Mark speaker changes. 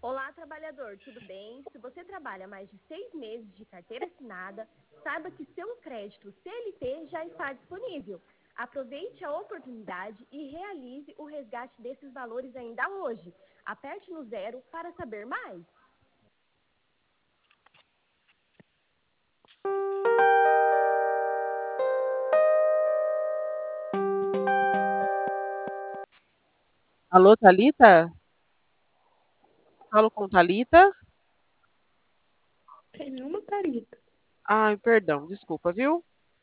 Speaker 1: Olá, trabalhador, tudo bem? Se você trabalha mais de 6 meses de carteira assinada, saiba que seu crédito CLT já está disponível. Aproveite a oportunidade e realize o resgate desses valores ainda hoje. Aperte no zero para saber mais.
Speaker 2: Alô, Thalita? Falo com Thalita?
Speaker 3: Tem nenhuma Thalita.
Speaker 2: Ai, perdão, desculpa, viu?